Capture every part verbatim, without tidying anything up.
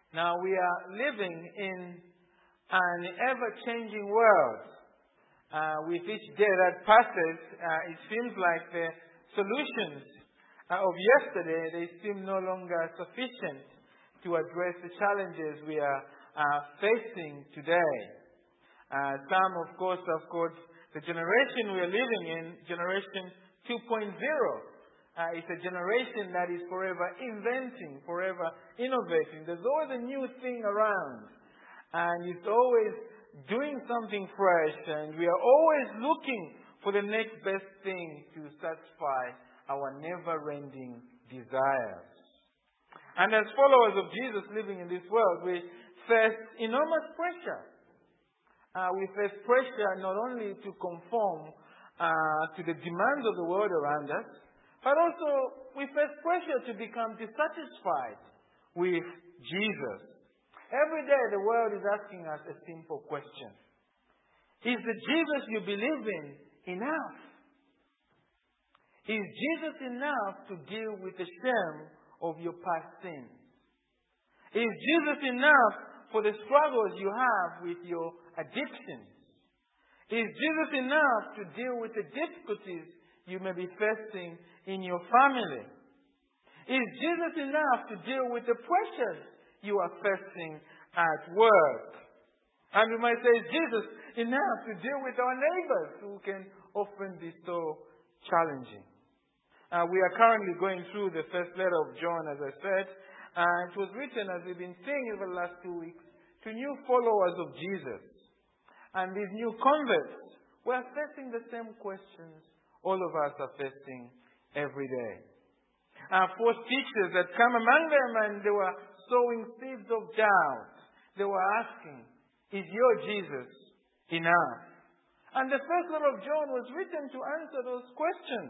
Now we are living in an ever-changing world. Uh, with each day that passes, uh, it seems like the solutions uh, of yesterday, they seem no longer sufficient to address the challenges we are uh, facing today. Uh, some, of course, have called the generation we are living in Generation two point oh. Uh, it's a generation that is forever inventing, forever innovating. There's always a new thing around. And it's always doing something fresh. And we are always looking for the next best thing to satisfy our never-ending desires. And as followers of Jesus living in this world, we face enormous pressure. Uh, we face pressure not only to conform uh, to the demands of the world around us, but also we face pressure to become dissatisfied with Jesus. Every day the world is asking us a simple question. Is the Jesus you believe in enough? Is Jesus enough to deal with the shame of your past sins? Is Jesus enough for the struggles you have with your addictions? Is Jesus enough to deal with the difficulties you may be facing in your family? Is Jesus enough to deal with the pressures you are facing at work? And we might say, is Jesus enough to deal with our neighbors who can often be so challenging? Uh, we are currently going through the first letter of John, as I said. And it was written, as we've been saying over the last two weeks, to new followers of Jesus. And these new converts were facing the same questions all of us are facing every day. Uh, false teachers had come among them and they were sowing seeds of doubt. They were asking, is your Jesus enough? And the first letter of John was written to answer those questions.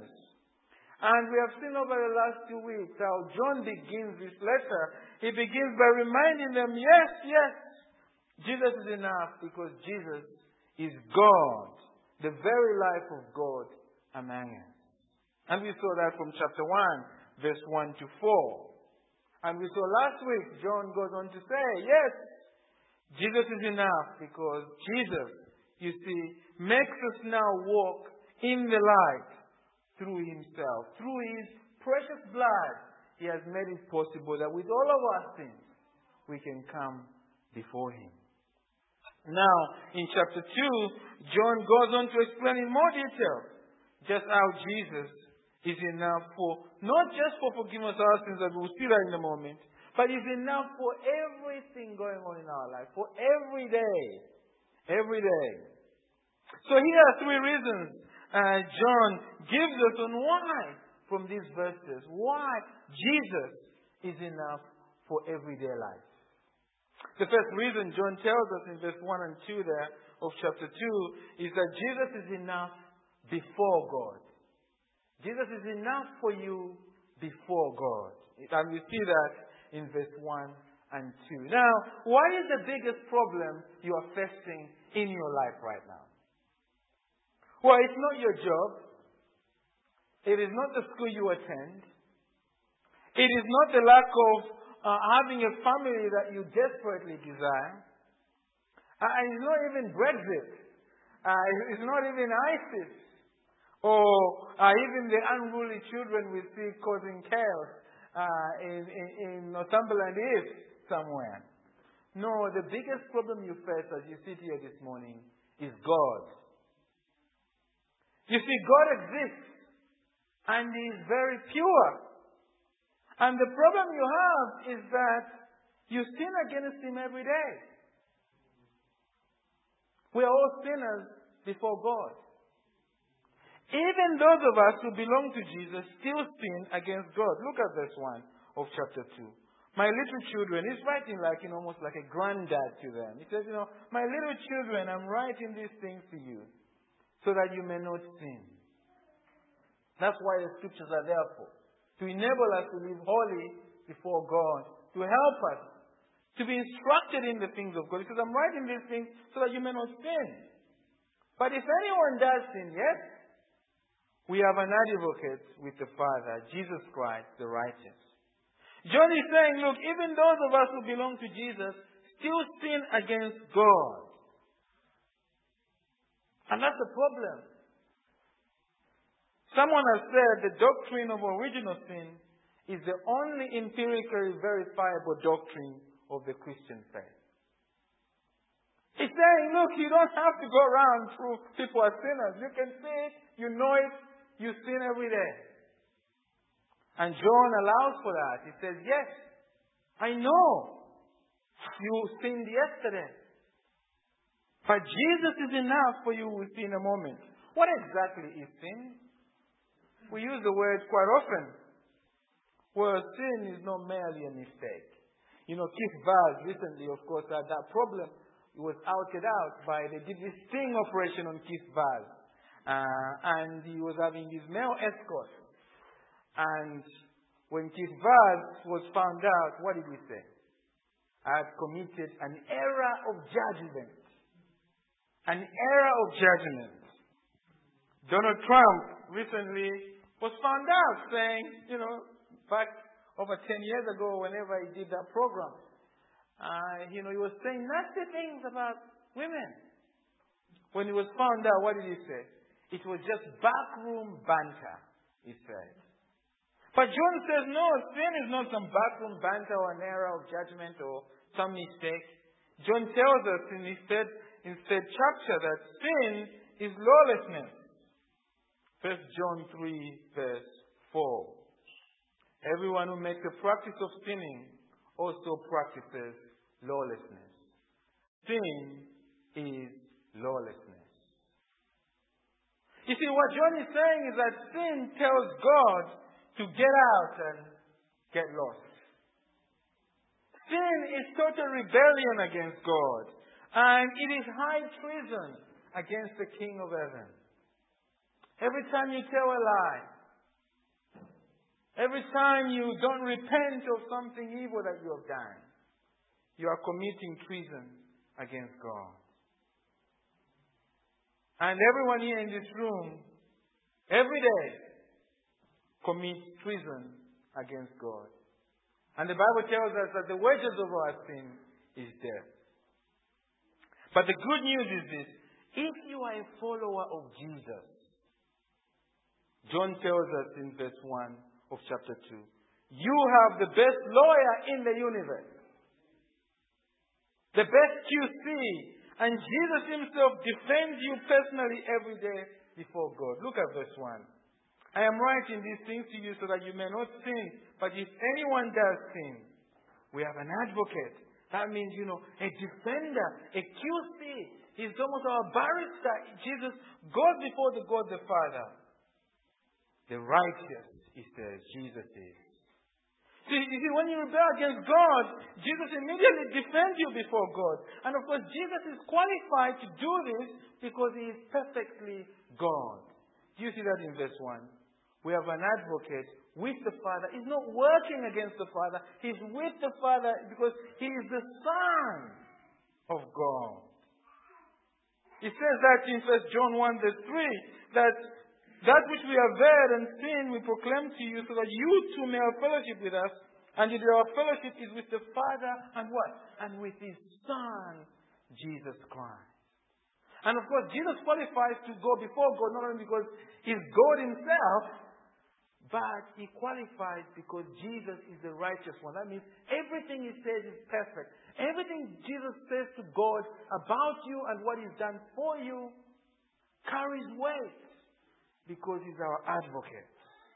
And we have seen over the last two weeks how John begins this letter. He begins by reminding them, yes, yes, Jesus is enough because Jesus is God, the very life of God among us. And we saw that from chapter one, verse one to four. And we saw last week, John goes on to say, yes, Jesus is enough because Jesus, you see, makes us now walk in the light through himself. Through his precious blood, he has made it possible that with all of our sins, we can come before him. Now, in chapter two, John goes on to explain in more detail just how Jesus is enough for, not just for forgiveness of our sins, that we'll see that in a moment, but is enough for everything going on in our life, for every day. Every day. So here are three reasons uh, John gives us on why, from these verses, why Jesus is enough for everyday life. The first reason John tells us in verse one and two there of chapter two is that Jesus is enough before God. Jesus is enough for you before God. And we see that in verse one and two. Now, what is the biggest problem you are facing in your life right now? Well, it's not your job. It is not the school you attend. It is not the lack of uh, having a family that you desperately desire. Uh, it's not even Brexit. Uh, it's not even ISIS. Or uh, even the unruly children we see causing chaos uh, in, in, in Northumberland East somewhere. No, the biggest problem you face as you sit here this morning is God. You see, God exists and He is very pure. And the problem you have is that you sin against Him every day. We are all sinners before God. Even those of us who belong to Jesus still sin against God. Look at verse one of chapter two. My little children, he's writing like, you know, almost like a granddad to them. He says, you know, my little children, I'm writing these things to you so that you may not sin. That's why the scriptures are there for. To enable us to live holy before God. To help us. To be instructed in the things of God. He says, I'm writing these things so that you may not sin. But if anyone does sin, yes, we have an advocate with the Father, Jesus Christ, the righteous. John is saying, look, even those of us who belong to Jesus still sin against God. And that's the problem. Someone has said the doctrine of original sin is the only empirically verifiable doctrine of the Christian faith. He's saying, look, you don't have to go around through people are sinners. You can see it, you know it, you sin every day. And John allows for that. He says, yes, I know you sinned yesterday. But Jesus is enough for you within a moment. What exactly is sin? We use the word quite often. Well, sin is not merely a mistake. You know, Keith Vaz recently, of course, had that problem. He was outed out by, they did this sting operation on Keith Vaz. Uh, and he was having his male escort. And when Keith Vaz was found out, what did he say? I had committed an error of judgment. An error of judgment. Donald Trump recently was found out saying, you know, back over ten years ago, whenever he did that program, uh, you know, he was saying nasty things about women. When he was found out, what did he say? It was just backroom banter, he said. But John says, no, sin is not some backroom banter or an error of judgment or some mistake. John tells us in his third, in his third chapter that sin is lawlessness. First John three, verse four. Everyone who makes a practice of sinning also practices lawlessness. Sin is lawlessness. You see, what John is saying is that sin tells God to get out and get lost. Sin is total rebellion against God. And it is high treason against the King of Heaven. Every time you tell a lie, every time you don't repent of something evil that you have done, you are committing treason against God. And everyone here in this room, every day, commits treason against God. And the Bible tells us that the wages of our sin is death. But the good news is this: if you are a follower of Jesus, John tells us in verse one of chapter two, you have the best lawyer in the universe. The best Q C. And Jesus himself defends you personally every day before God. Look at verse one. I am writing these things to you so that you may not sin. But if anyone does sin, we have an advocate. That means, you know, a defender, a Q C. He's almost our barrister. Jesus goes before the God the Father. The righteous, he says, Jesus is. See, you see, when you rebel against God, Jesus immediately defends you before God. And of course, Jesus is qualified to do this because he is perfectly God. Do you see that in verse one? We have an advocate with the Father. He's not working against the Father. He's with the Father because he is the Son of God. It says that in First John one verse three, that that which we have heard and seen we proclaim to you so that you too may have fellowship with us. And our fellowship is with the Father and what? And with his Son, Jesus Christ. And of course, Jesus qualifies to go before God not only because he's God himself, but he qualifies because Jesus is the righteous one. That means everything he says is perfect. Everything Jesus says to God about you and what he's done for you carries weight because he's our advocate.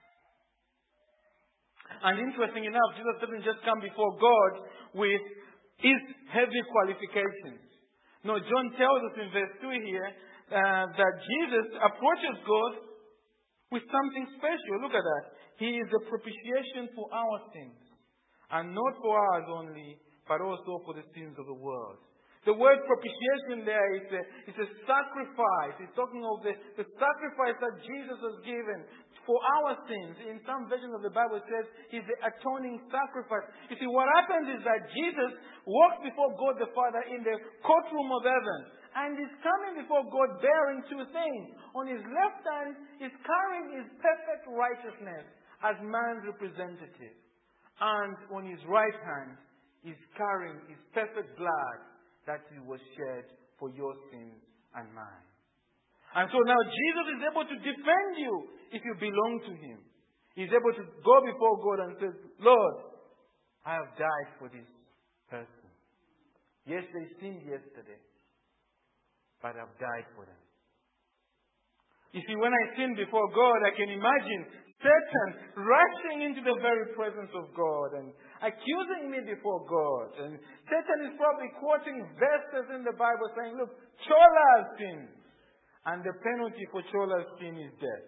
And interesting enough, Jesus doesn't just come before God with his heavy qualifications. No, John tells us in verse two here uh, that Jesus approaches God with something special. Look at that. He is the propitiation for our sins. And not for ours only, but also for the sins of the world. The word propitiation there is a, is a sacrifice. It's talking of the, the sacrifice that Jesus has given for our sins. In some versions of the Bible it says he's the atoning sacrifice. You see, what happens is that Jesus walks before God the Father in the courtroom of heaven. And he's coming before God bearing two things. On his left hand, he's carrying his perfect righteousness as man's representative. and on his right hand is carrying his perfect blood that he was shed for your sins and mine. And so now Jesus is able to defend you if you belong to him. He's able to go before God and say, Lord, I have died for this person. Yes, they sinned yesterday, but I've died for them. You see, when I sin before God, I can imagine Satan rushing into the very presence of God and accusing me before God. And Satan is probably quoting verses in the Bible saying, look, Chola has sinned. And the penalty for Chola's sin is death.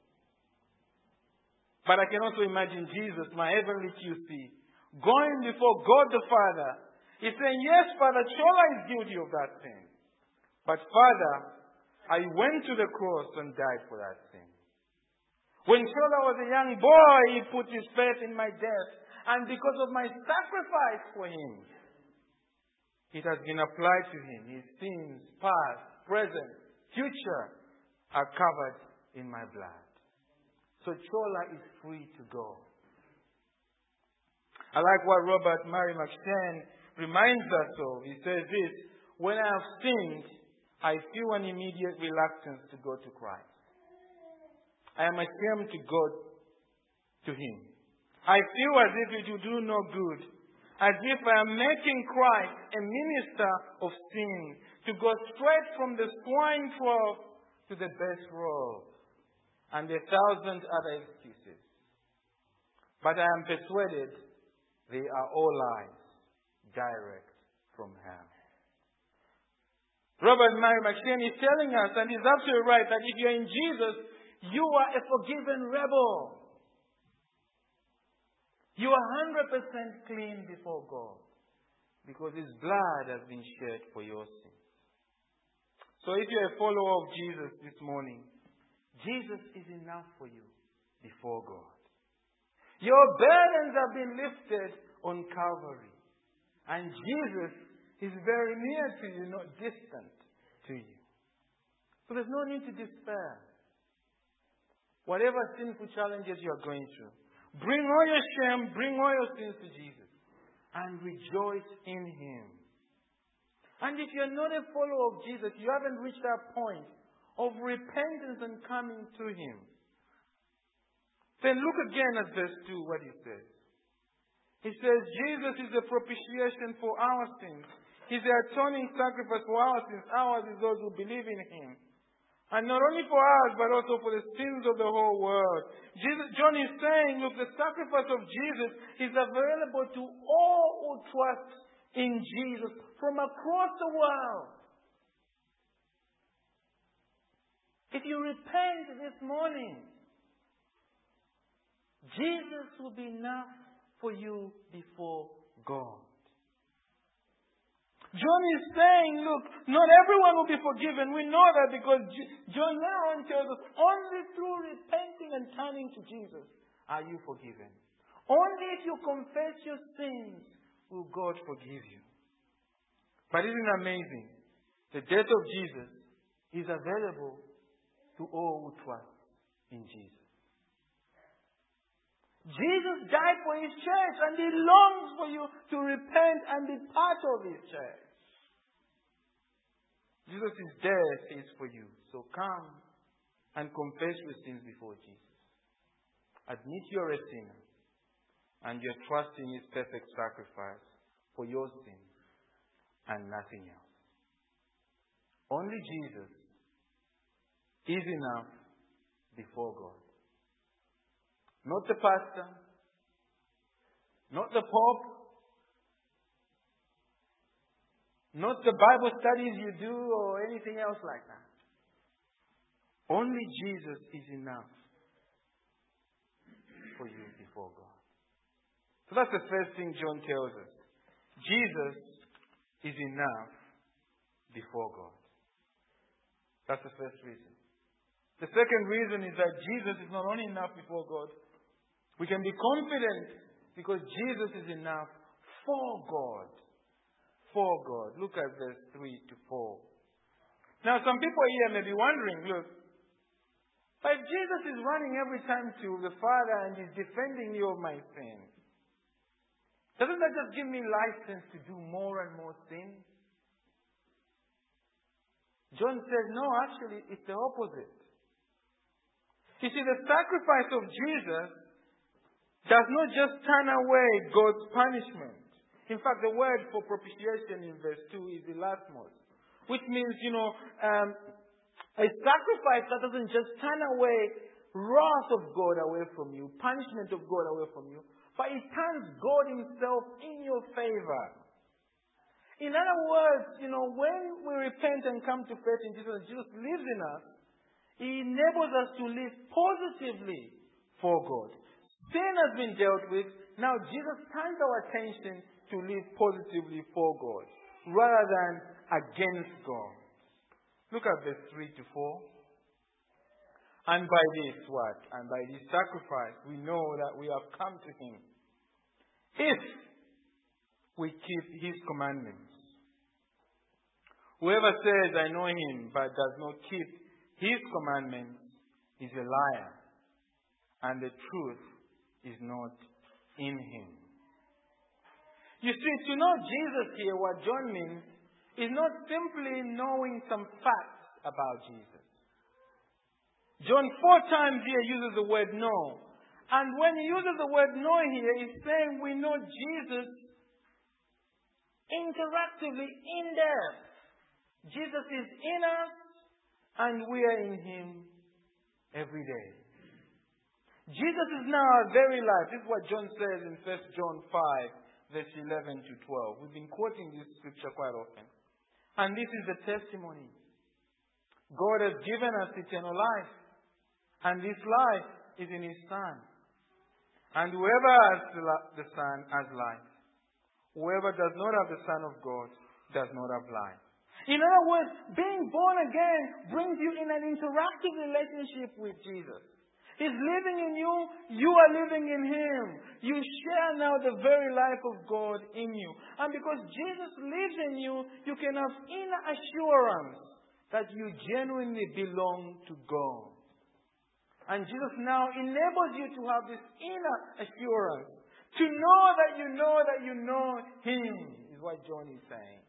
But I can also imagine Jesus, my heavenly Q C, going before God the Father. He's saying, yes, Father, Chola is guilty of that sin. But Father, I went to the cross and died for that sin. When Chola was a young boy, he put his faith in my death. And because of my sacrifice for him, it has been applied to him. His sins, past, present, future, are covered in my blood. So Chola is free to go. I like what Robert Murray McCheyne reminds us of. He says this, when I have sinned, I feel an immediate reluctance to go to Christ. I am ashamed to go to him. I feel as if it will do no good. As if I am making Christ a minister of sin, to go straight from the swine trough to the best road, and a thousand other excuses. But I am persuaded they are all lies, direct from hell. Robert Murray McCheyne is telling us, and he's absolutely right, that if you're in Jesus, you are a forgiven rebel. You are one hundred percent clean before God because his blood has been shed for your sins. So if you're a follower of Jesus this morning, Jesus is enough for you before God. Your burdens have been lifted on Calvary. And Jesus is very near to you, not distant to you. So there's no need to despair. Whatever sinful challenges you are going through, bring all your shame, bring all your sins to Jesus and rejoice in him. And if you're not a follower of Jesus, you haven't reached that point of repentance and coming to him, then look again at verse two, what he says. He says, Jesus is the propitiation for our sins. He's the atoning sacrifice for our sins. Ours is those who believe in him. And not only for us, but also for the sins of the whole world. Jesus, John is saying, look, the sacrifice of Jesus is available to all who trust in Jesus from across the world. If you repent this morning, Jesus will be enough for you before God. John is saying, look, not everyone will be forgiven. We know that because John later on tells us, only through repenting and turning to Jesus are you forgiven. Only if you confess your sins will God forgive you. But isn't it amazing? The death of Jesus is available to all who trust in Jesus. Jesus died for his church and he longs for you to repent and be part of his church. Jesus' death is for you. So come and confess your sins before Jesus. Admit you're a sinner and you're trusting his perfect sacrifice for your sins and nothing else. Only Jesus is enough before God. Not the pastor, not the pope, not the Bible studies you do or anything else like that. Only Jesus is enough for you before God. So that's the first thing John tells us. Jesus is enough before God. That's the first reason. The second reason is that Jesus is not only enough before God, we can be confident because Jesus is enough for God. For God. Look at verse three to four. Now some people here may be wondering, look, but if Jesus is running every time to the Father and is defending me of my sin, Doesn't that just give me license to do more and more sin? John says, no, actually, it's the opposite. You see, the sacrifice of Jesus does not just turn away God's punishment. In fact, the word for propitiation in verse two is elasmos, which means, you know, um, a sacrifice that doesn't just turn away wrath of God away from you, punishment of God away from you, but it turns God Himself in your favor. In other words, you know, when we repent and come to faith in Jesus, Jesus lives in us, He enables us to live positively for God. Sin has been dealt with. Now Jesus turns our attention to live positively for God rather than against God. Look at verse three to four. And by this what? And by this sacrifice we know that we have come to Him, if we keep His commandments. Whoever says, I know Him, but does not keep His commandments is a liar, and the truth is not in him. You see, to know Jesus here, what John means, is not simply knowing some facts about Jesus. John four times here uses the word know. And when he uses the word know here, he's saying we know Jesus interactively, in depth. Jesus is in us and we are in Him every day. Jesus is now our very life. This is what John says in First John five, verse eleven to twelve. We've been quoting this scripture quite often. And this is the testimony. God has given us eternal life. And this life is in His Son. And whoever has the Son has life. Whoever does not have the Son of God does not have life. In other words, being born again brings you in an interactive relationship with Jesus. He's living in you. You are living in Him. You share now the very life of God in you. And because Jesus lives in you, you can have inner assurance that you genuinely belong to God. And Jesus now enables you to have this inner assurance. To know that you know that you know Him, is what John is saying.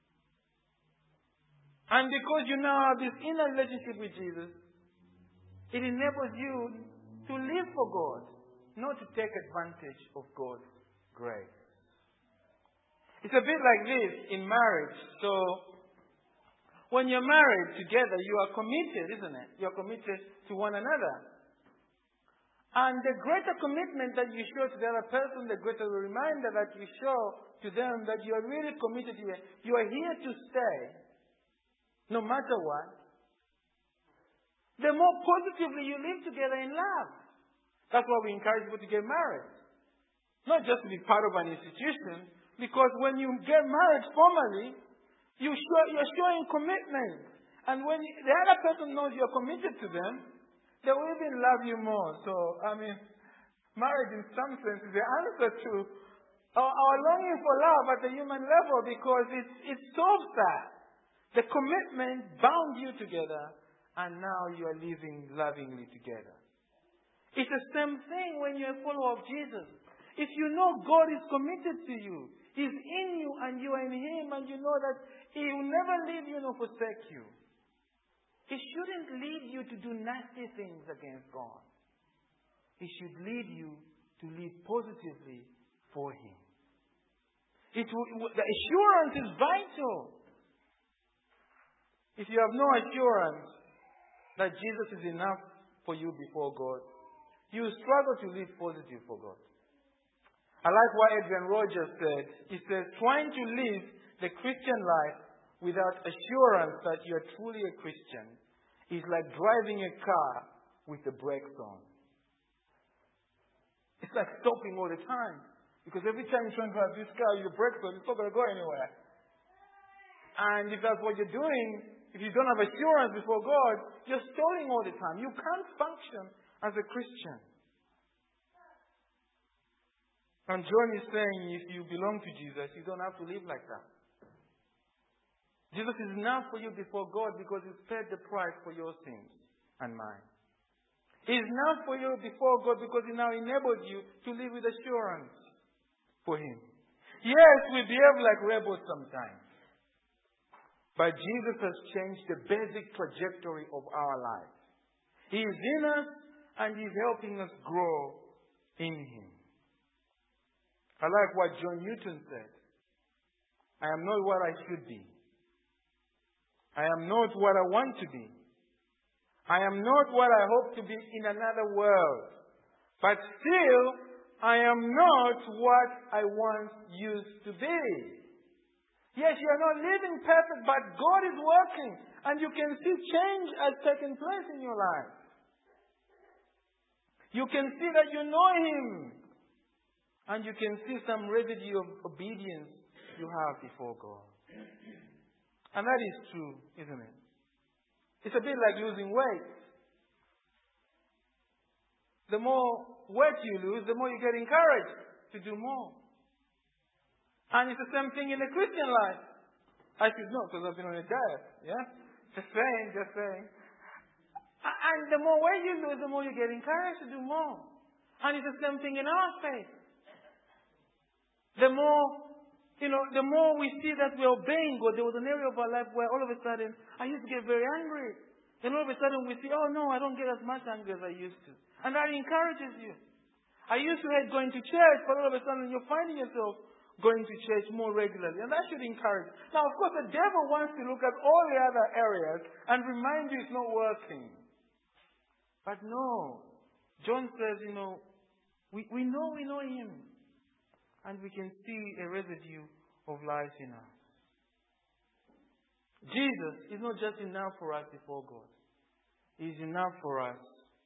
And because you now have this inner relationship with Jesus, it enables you to live for God, not to take advantage of God's grace. It's a bit like this in marriage. So, when you're married together, you are committed, isn't it? You're committed to one another. And the greater commitment that you show to the other person, the greater the reminder that you show to them that you are really committed here. You are here to stay, no matter what. The more positively you live together in love. That's why we encourage people to get married. Not just to be part of an institution, because when you get married formally, you show, you're showing commitment. And when you, the other person knows you're committed to them, they will even love you more. So, I mean, marriage in some sense is the answer to our, our longing for love at the human level, because it, it solves that. The commitment bound you together, and now you are living lovingly together. It's the same thing when you're a follower of Jesus. If you know God is committed to you, He's in you and you are in Him, and you know that He will never leave you nor forsake you, it shouldn't lead you to do nasty things against God. It should lead you to live positively for Him. It will, the assurance is vital. If you have no assurance that Jesus is enough for you before God, you will struggle to live positive for God. I like what Adrian Rogers said. He says, trying to live the Christian life without assurance that you are truly a Christian is like driving a car with the brakes on. It's like stopping all the time. Because every time you're trying to drive this car with the brakes on, it's not going to go anywhere. And if that's what you're doing, if you don't have assurance before God, you're stalling all the time. You can't function as a Christian. And John is saying, if you belong to Jesus, you don't have to live like that. Jesus is enough for you before God because He's paid the price for your sins and mine. He is enough for you before God because He now enables you to live with assurance for Him. Yes, we behave like rebels sometimes. But Jesus has changed the basic trajectory of our lives. He is in us and He's helping us grow in Him. I like what John Newton said. I am not what I should be. I am not what I want to be. I am not what I hope to be in another world. But still, I am not what I once used to be. Yes, you are not living perfect, but God is working. And you can see change has taken place in your life. You can see that you know Him. And you can see some residue of obedience you have before God. And that is true, isn't it? It's a bit like losing weight. The more weight you lose, the more you get encouraged to do more. And it's the same thing in the Christian life. I should know because I've been on a diet. Yeah? Just saying, just saying. And the more weight you lose, the more you get encouraged to do more. And it's the same thing in our faith. The more, you know, the more we see that we're obeying God, there was an area of our life where all of a sudden I used to get very angry. And all of a sudden we see, oh no, I don't get as much anger as I used to. And that encourages you. I used to hate going to church, but all of a sudden you're finding yourself going to church more regularly. And that should encourage. Now, of course, the devil wants to look at all the other areas and remind you it's not working. But no. John says, you know, we, we know we know Him. And we can see a residue of life in us. Jesus is not just enough for us before God. He is enough for us.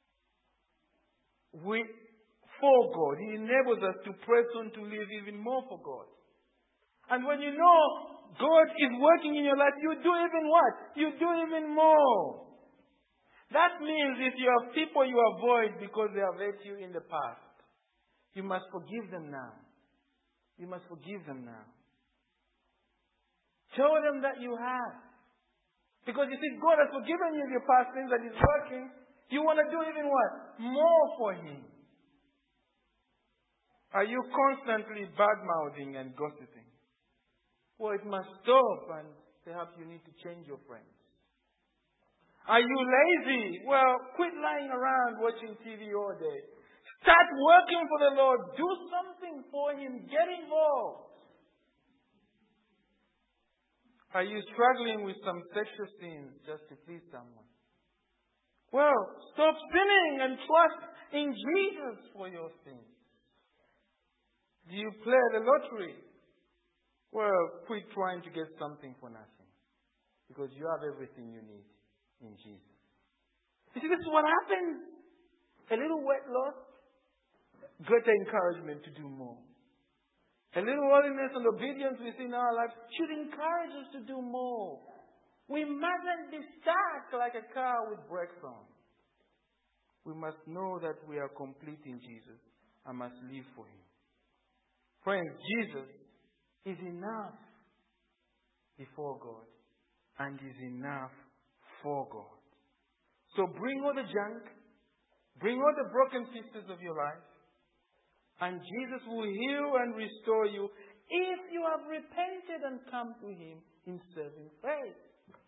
We, for God, He enables us to press on to live even more for God. And when you know God is working in your life, you do even what? You do even more. That means if you have people you avoid because they have hurt you in the past, you must forgive them now. You must forgive them now. Tell them that you have. Because you see, God has forgiven you of your past sins and He's working. You want to do even what? More for Him. Are you constantly bad-mouthing and gossiping? Well, it must stop, and perhaps you need to change your friends. Are you lazy? Well, quit lying around watching T V all day. Start working for the Lord. Do something for Him. Get involved. Are you struggling with some sexual sins just to please someone? Well, stop sinning and trust in Jesus for your sins. Do you play the lottery? Well, quit trying to get something for nothing. Because you have everything you need in Jesus. You see, this is what happens. A little weight loss, greater encouragement to do more. A little holiness and obedience we see in our lives should encourage us to do more. We mustn't be stuck like a car with brakes on. We must know that we are complete in Jesus and must live for Him. Friends, Jesus is enough before God and is enough for God. So bring all the junk, bring all the broken pieces of your life, and Jesus will heal and restore you if you have repented and come to Him in saving faith.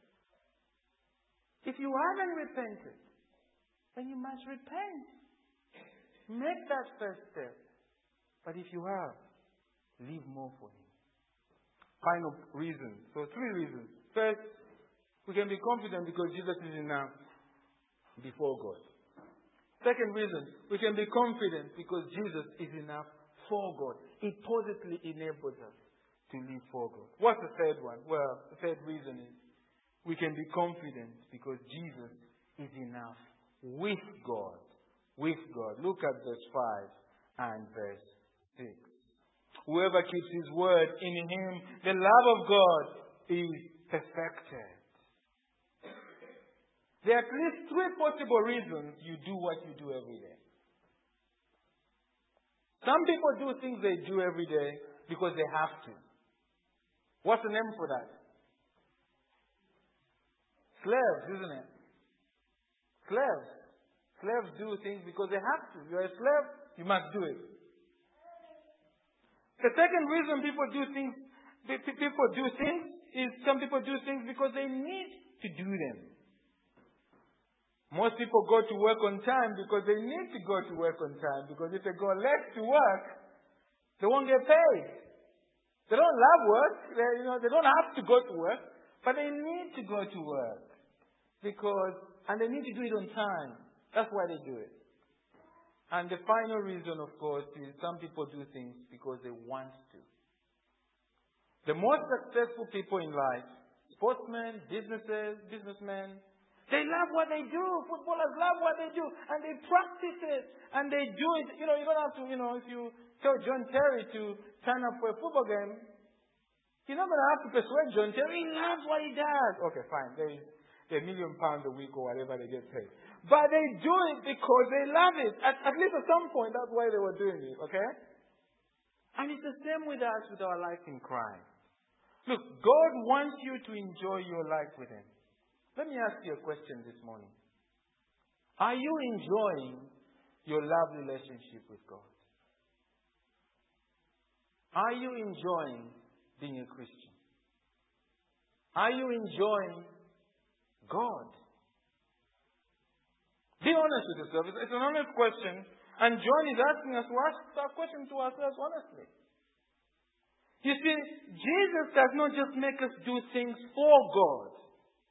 If you haven't repented, then you must repent. Make that first step. But if you have, live more for Him. Final reason. So three reasons. First, we can be confident because Jesus is enough before God. Second reason, we can be confident because Jesus is enough for God. It positively enables us to live for God. What's the third one? Well, the third reason is we can be confident because Jesus is enough with God. With God. Look at verse five and verse six. Whoever keeps His word, in Him the love of God is perfected. There are at least three possible reasons you do what you do every day. Some people do things they do every day because they have to. What's the name for that? Slaves, isn't it? Slaves. Slaves do things because they have to. You're a slave, you must do it. The second reason people do things, people do things is some people do things because they need to do them. Most people go to work on time because they need to go to work on time. Because if they go late to work, they won't get paid. They don't love work. They, you know, they don't have to go to work, but they need to go to work because, and they need to do it on time. That's why they do it. And the final reason, of course, is some people do things because they want to. The most successful people in life, sportsmen, businesses, businessmen, they love what they do. Footballers love what they do. And they practice it. And they do it. You know, you don't have to, you know, if you tell John Terry to sign up for a football game, you're not going to have to persuade John Terry. He loves what he does. Okay, fine. There is a million pounds a week or whatever they get paid. But they do it because they love it. At, at least at some point, that's why they were doing it. Okay? And it's the same with us with our life in Christ. Look, God wants you to enjoy your life with Him. Let me ask you a question this morning. Are you enjoying your love relationship with God? Are you enjoying being a Christian? Are you enjoying God? Be honest with yourself. It's an honest question. And John is asking us to ask that question to ourselves honestly. You see, Jesus does not just make us do things for God.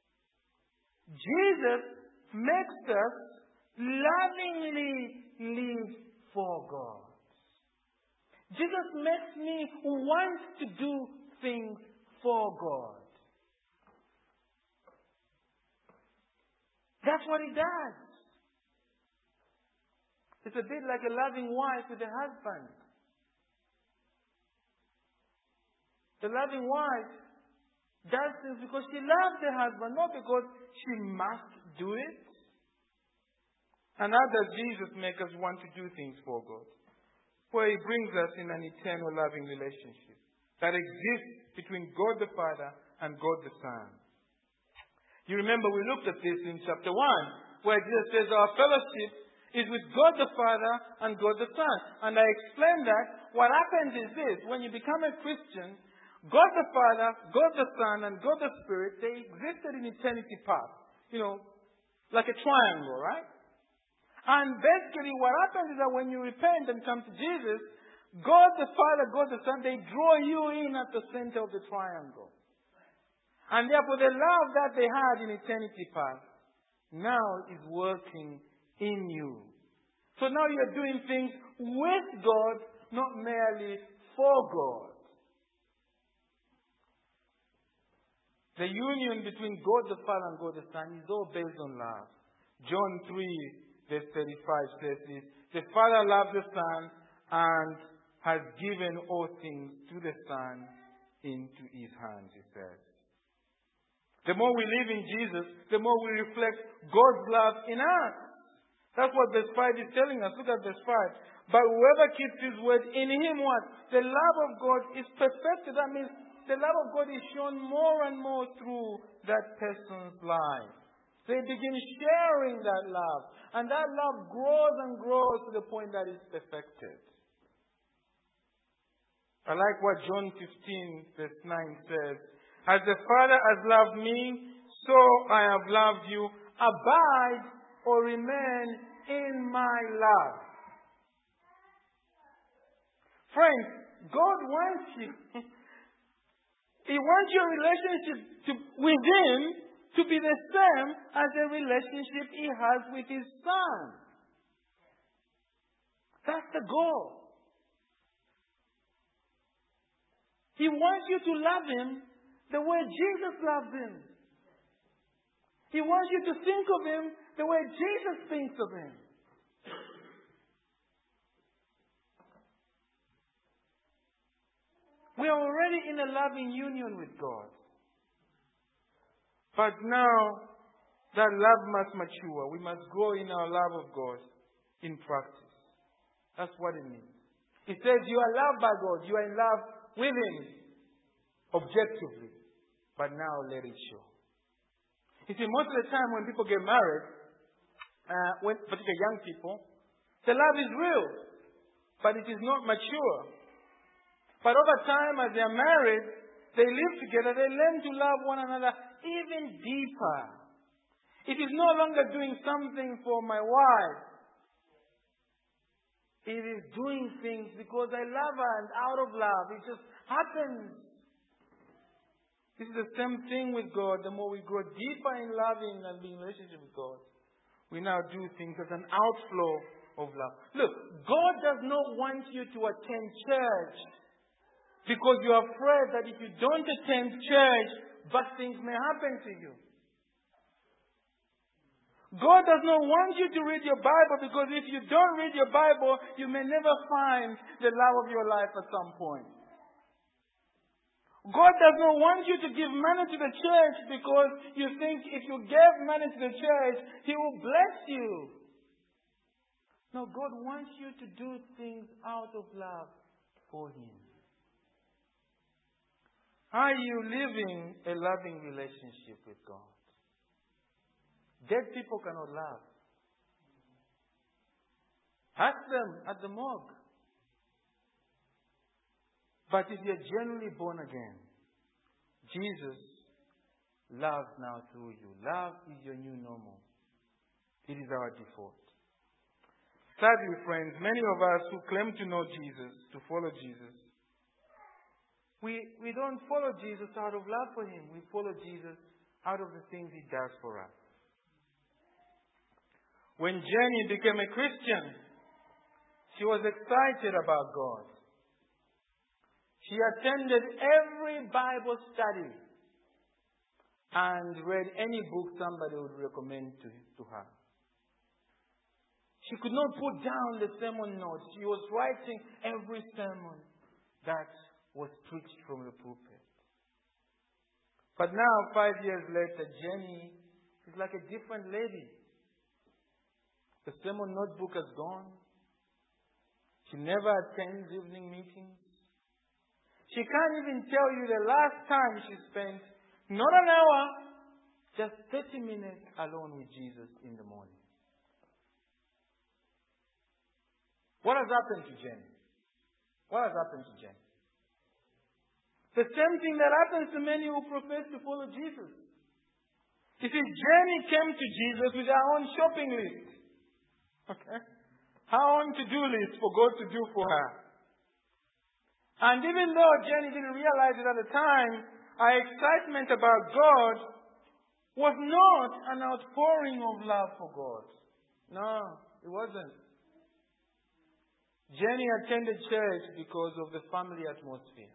Jesus makes us lovingly live for God. Jesus makes me want to do things for God. That's what He does. It's a bit like a loving wife with a husband. The loving wife does things because she loves the husband, not because she must do it. And how does Jesus make us want to do things for God? Well, He brings us in an eternal loving relationship that exists between God the Father and God the Son. You remember we looked at this in chapter one, where Jesus says our fellowship is with God the Father and God the Son. And I explained that what happens is this: when you become a Christian, God the Father, God the Son, and God the Spirit, they existed in eternity past. You know, like a triangle, right? And basically what happens is that when you repent and come to Jesus, God the Father, God the Son, they draw you in at the center of the triangle. And therefore the love that they had in eternity past now is working in you. So now you're doing things with God, not merely for God. The union between God the Father and God the Son is all based on love. John three, verse thirty-five says this: the Father loves the Son and has given all things to the Son into His hands, He says. The more we live in Jesus, the more we reflect God's love in us. That's what verse five is telling us. Look at verse five. But whoever keeps His word, in him what? The love of God is perfected. That means the love of God is shown more and more through that person's life. They begin sharing that love. And that love grows and grows to the point that it's perfected. I like what John fifteen verse nine says. As the Father has loved me, so I have loved you. Abide or remain in my love. Friends, God wants you. He wants your relationship to, with Him to be the same as the relationship He has with His Son. That's the goal. He wants you to love Him the way Jesus loved Him. He wants you to think of Him the way Jesus thinks of Him. We are already in a loving union with God. But now, that love must mature. We must grow in our love of God in practice. That's what it means. It says you are loved by God. You are in love with Him objectively. But now let it show. You see, most of the time when people get married, uh, when, particularly young people, the love is real. But it is not mature. But over time, as they are married, they live together, they learn to love one another even deeper. It is no longer doing something for my wife. It is doing things because I love her, and out of love, it just happens. This is the same thing with God. The more we grow deeper in loving and being in relationship with God, we now do things as an outflow of love. Look, God does not want you to attend church because you're afraid that if you don't attend church, bad things may happen to you. God does not want you to read your Bible because if you don't read your Bible, you may never find the love of your life at some point. God does not want you to give money to the church because you think if you give money to the church, He will bless you. No, God wants you to do things out of love for Him. Are you living a loving relationship with God? Dead people cannot love. Ask them at the morgue. But if you're genuinely born again, Jesus loves now through you. Love is your new normal. It is our default. Sadly, friends, many of us who claim to know Jesus, to follow Jesus, we, we don't follow Jesus out of love for Him. We follow Jesus out of the things He does for us. When Jenny became a Christian, she was excited about God. She attended every Bible study and read any book somebody would recommend to, to her. She could not put down the sermon notes. She was writing every sermon that was preached from the pulpit. But now, five years later, Jenny is like a different lady. The sermon notebook has gone. She never attends evening meetings. She can't even tell you the last time she spent not an hour, just thirty minutes alone with Jesus in the morning. What has happened to Jenny? What has happened to Jenny? The same thing that happens to many who profess to follow Jesus. You see, Jenny came to Jesus with her own shopping list. Okay? Her own to-do list for God to do for her. And even though Jenny didn't realize it at the time, her excitement about God was not an outpouring of love for God. No, it wasn't. Jenny attended church because of the family atmosphere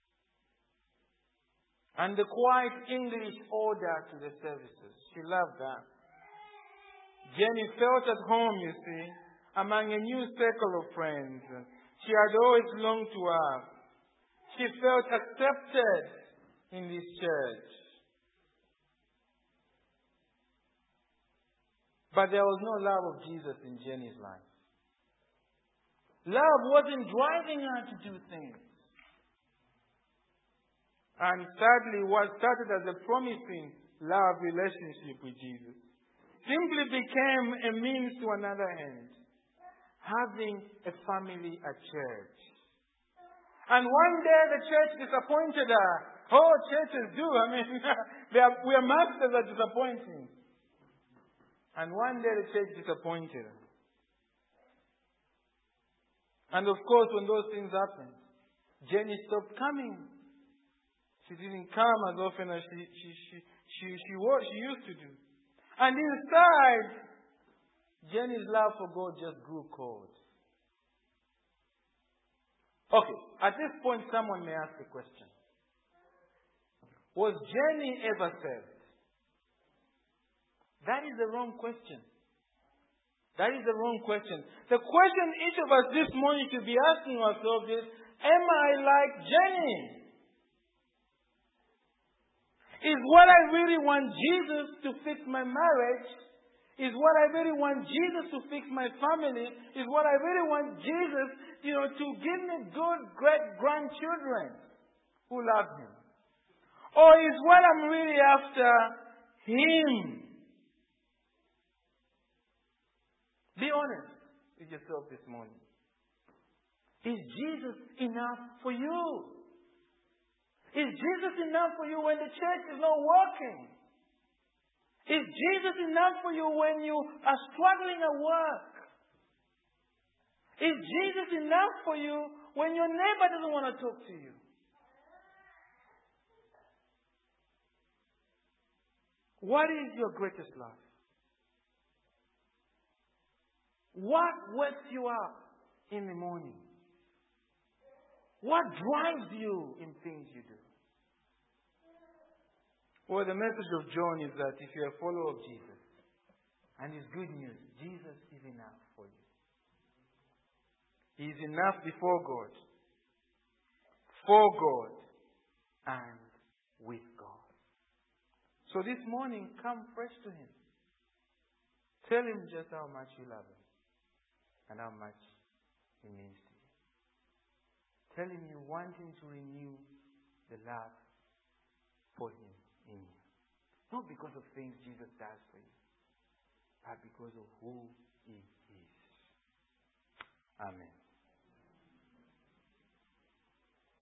and the quiet English order to the services. She loved that. Jenny felt at home, you see, among a new circle of friends she had always longed to have. She felt accepted in this church. But there was no love of Jesus in Jenny's life. Love wasn't driving her to do things. And sadly, what started as a promising love relationship with Jesus simply became a means to another end. Having a family at church. And one day the church disappointed her. Oh, churches do. I mean, they are, we are masters at disappointing. And one day the church disappointed her. And of course, when those things happened, Jenny stopped coming. She didn't come as often as she she she she she, was, she used to do. And inside, Jenny's love for God just grew cold. Okay, at this point, someone may ask a question. Was Jenny ever saved? That is the wrong question. That is the wrong question. The question each of us this morning should be asking ourselves is, am I like Jenny? Is what I really want Jesus to fix my marriage? Is what I really want Jesus to fix my family? Is what I really want Jesus, you know, to give me good great grandchildren who love Him? Or is what I'm really after Him? Be honest with yourself this morning. Is Jesus enough for you? Is Jesus enough for you when the church is not working? Is Jesus enough for you when you are struggling at work? Is Jesus enough for you when your neighbor doesn't want to talk to you? What is your greatest love? What wakes you up in the morning? What drives you in things you do? Well, the message of John is that if you're a follower of Jesus, and it's good news, Jesus is enough for you. He is enough before God, for God, and with God. So this morning, come fresh to Him. Tell Him just how much you love Him and how much He means to you. Tell Him you want Him to renew the love for Him in you. Not because of things Jesus does for you, but because of who He is. Amen.